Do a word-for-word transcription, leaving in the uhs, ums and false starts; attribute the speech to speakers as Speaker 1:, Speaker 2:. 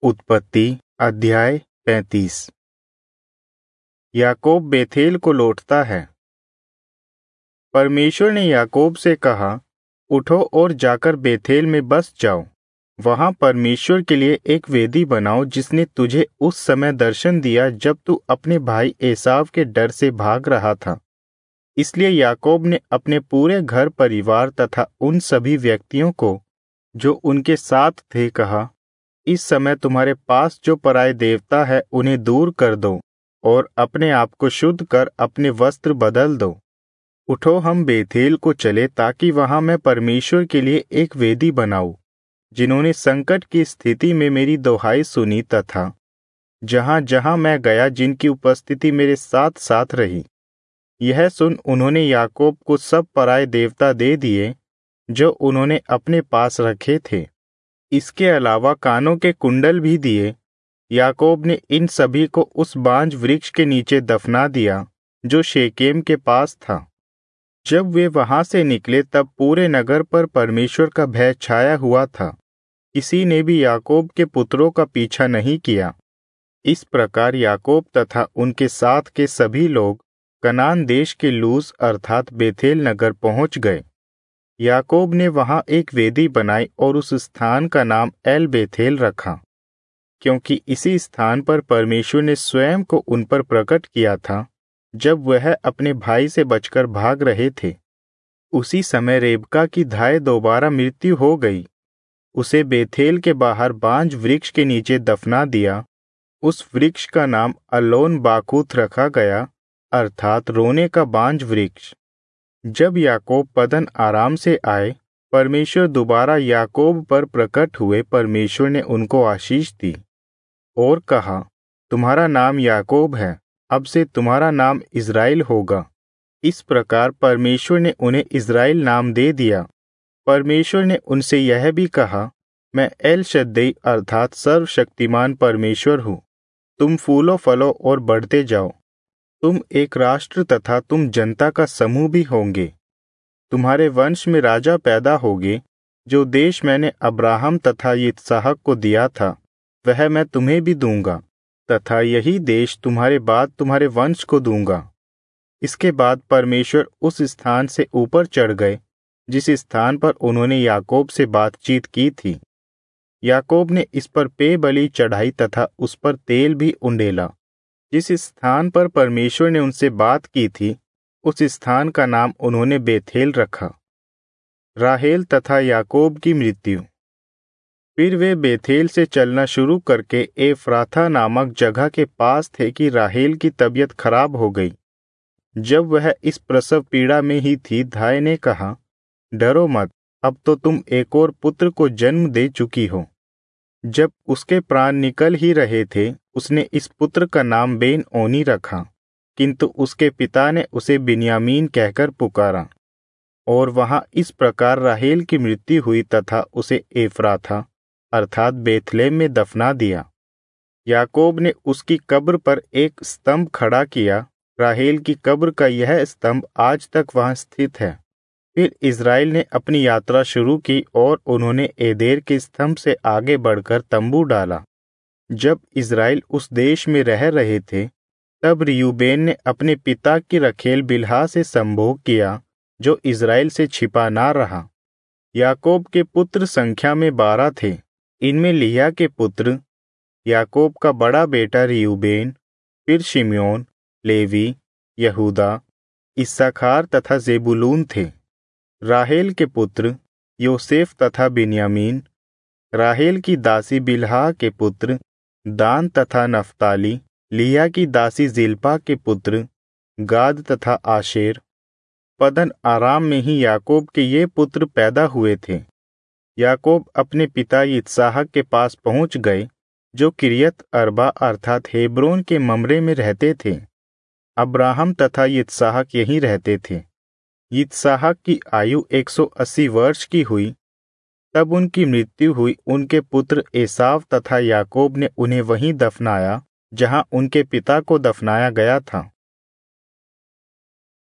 Speaker 1: उत्पत्ति अध्याय पैंतीस। याकूब बेथेल को लौटता है। परमेश्वर ने याकूब से कहा, उठो और जाकर बेथेल में बस जाओ। वहां परमेश्वर के लिए एक वेदी बनाओ, जिसने तुझे उस समय दर्शन दिया जब तू अपने भाई एसाव के डर से भाग रहा था। इसलिए याकूब ने अपने पूरे घर परिवार तथा उन सभी व्यक्तियों को जो उनके साथ थे कहा, इस समय तुम्हारे पास जो पराये देवता है उन्हें दूर कर दो और अपने आप को शुद्ध कर अपने वस्त्र बदल दो। उठो, हम बेथेल को चले, ताकि वहां मैं परमेश्वर के लिए एक वेदी बनाऊं, जिन्होंने संकट की स्थिति में मेरी दोहाई सुनी तथा जहां जहां मैं गया जिनकी उपस्थिति मेरे साथ साथ रही। यह सुन उन्होंने याकूब को सब पराये देवता दे दिए जो उन्होंने अपने पास रखे थे। इसके अलावा कानों के कुंडल भी दिए। याकूब ने इन सभी को उस बांज वृक्ष के नीचे दफना दिया जो शेकेम के पास था। जब वे वहां से निकले तब पूरे नगर पर परमेश्वर का भय छाया हुआ था। किसी ने भी याकूब के पुत्रों का पीछा नहीं किया। इस प्रकार याकूब तथा उनके साथ के सभी लोग कनान देश के लूज अर्थात बेथेल नगर पहुंच गए। याकूब ने वहां एक वेदी बनाई और उस स्थान का नाम एल बेथेल रखा, क्योंकि इसी स्थान पर परमेश्वर ने स्वयं को उन पर प्रकट किया था जब वह अपने भाई से बचकर भाग रहे थे। उसी समय रेबका की धाय दोबारा मृत्यु हो गई। उसे बेथेल के बाहर बांज वृक्ष के नीचे दफना दिया। उस वृक्ष का नाम अलोन बाकूत रखा गया, अर्थात रोने का बांज वृक्ष। जब याकूब पदन आराम से आए, परमेश्वर दोबारा याकूब पर प्रकट हुए। परमेश्वर ने उनको आशीष दी और कहा, तुम्हारा नाम याकूब है, अब से तुम्हारा नाम इज़राइल होगा। इस प्रकार परमेश्वर ने उन्हें इज़राइल नाम दे दिया। परमेश्वर ने उनसे यह भी कहा, मैं एल शद्दै अर्थात सर्वशक्तिमान परमेश्वर हूँ। तुम फूलो फलो और बढ़ते जाओ। तुम एक राष्ट्र तथा तुम जनता का समूह भी होंगे। तुम्हारे वंश में राजा पैदा होगे। जो देश मैंने अब्राहम तथा इसहाक को दिया था, वह मैं तुम्हें भी दूंगा, तथा यही देश तुम्हारे बाद तुम्हारे वंश को दूंगा। इसके बाद परमेश्वर उस स्थान से ऊपर चढ़ गए जिस स्थान पर उन्होंने याकूब से बातचीत की थी। याकूब ने इस पर पेय बलि चढ़ाई तथा उस पर तेल भी उंडेला। जिस स्थान पर परमेश्वर ने उनसे बात की थी, उस स्थान का नाम उन्होंने बेथेल रखा। राहेल तथा याकूब की मृत्यु। फिर वे बेथेल से चलना शुरू करके एफ्राथा नामक जगह के पास थे कि राहेल की तबीयत खराब हो गई। जब वह इस प्रसव पीड़ा में ही थी, धाय ने कहा, डरो मत, अब तो तुम एक और पुत्र को जन्म दे चुकी हो। जब उसके प्राण निकल ही रहे थे, उसने इस पुत्र का नाम बेन ओनी रखा, किंतु उसके पिता ने उसे बिन्यामीन कहकर पुकारा। और वहां इस प्रकार राहेल की मृत्यु हुई तथा उसे एफ्राथा अर्थात बेथलेम में दफना दिया। याकूब ने उसकी कब्र पर एक स्तंभ खड़ा किया। राहेल की कब्र का यह स्तंभ आज तक वहां स्थित है। फिर इज़राइल ने अपनी यात्रा शुरू की और उन्होंने एदेर के स्तंभ से आगे बढ़कर तंबू डाला। जब इज़राइल उस देश में रह रहे थे, तब रियूबेन ने अपने पिता की रखेल बिल्हा से संभोग किया, जो इज़राइल से छिपा ना रहा। याकूब के पुत्र संख्या में बारह थे। इनमें लिया के पुत्र याकूब का बड़ा बेटा रियूबेन, फिर शिमयोन, लेवी, यहूदा, इस्साखार तथा जेबुलून थे। राहेल के पुत्र योसेफ तथा बिन्यामीन। राहेल की दासी बिल्हा के पुत्र दान तथा नफ्ताली। लिया की दासी जिल्पा के पुत्र गाद तथा आशेर। पदन आराम में ही याकूब के ये पुत्र पैदा हुए थे। याकूब अपने पिता इसहाक के पास पहुंच गए, जो किरियत अरबा अर्थात हेब्रोन के ममरे में रहते थे। अब्राहम तथा इसहाक यहीं रहते थे। इसहाक की आयु एक सौ अस्सी वर्ष की हुई, तब उनकी मृत्यु हुई। उनके पुत्र एसाव तथा याकूब ने उन्हें वहीं दफनाया जहां उनके पिता को दफनाया गया था।